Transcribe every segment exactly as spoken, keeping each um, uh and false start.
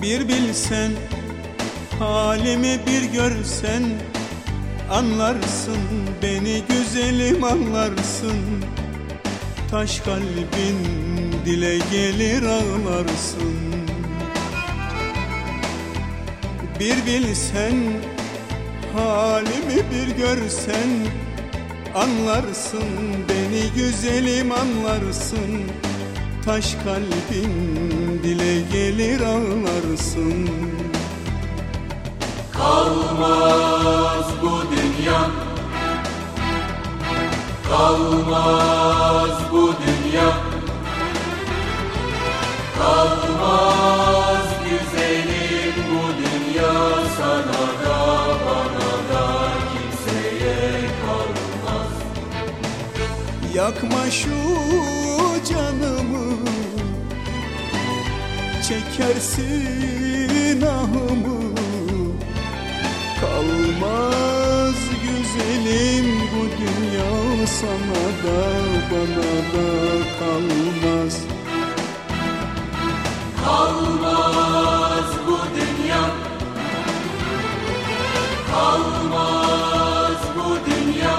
Bir bilsen, halimi bir görsen, anlarsın beni güzelim, anlarsın. Taş kalbin dile gelir, ağlarsın. Bir bilsen, halimi bir görsen, anlarsın beni güzelim, anlarsın. Taş kalbin dile gelir, ağlarsın. Kalmaz bu dünya, kalmaz bu dünya, kalmaz güzelim bu dünya. Sana da bana da kimseye kalmaz. Yakma şu canımı, çekersin ahımı. Kalmaz güzelim bu dünya, sana da bana da kalmaz. Kalmaz bu dünya, kalmaz bu dünya.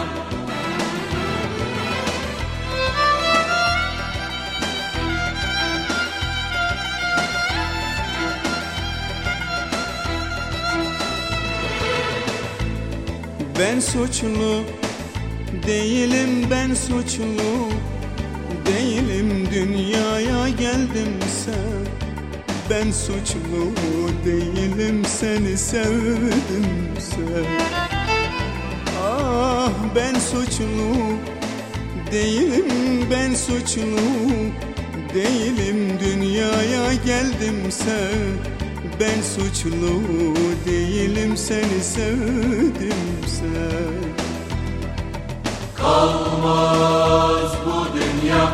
Ben suçlu değilim, ben suçlu değilim, dünyaya geldimse. Ben suçlu değilim, seni sevdimse. Ah ben suçlu değilim, ben suçlu değilim, dünyaya geldimse. Ben suçlu değilim, seni sevdimse. Kalmaz bu dünya,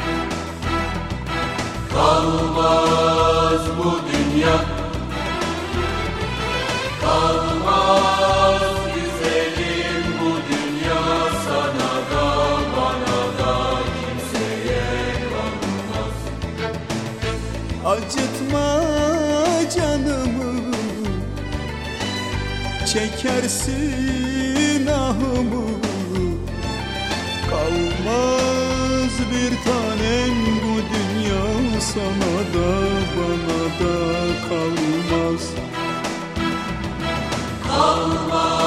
kalmaz bu dünya, kalmaz güzelim bu dünya. Sana da bana da kimseye kalmaz. Acıtma canımı, çekersin ahımı. Kalmaz bir tanem bu dünya, sana da bana da kalmaz. Kalmaz.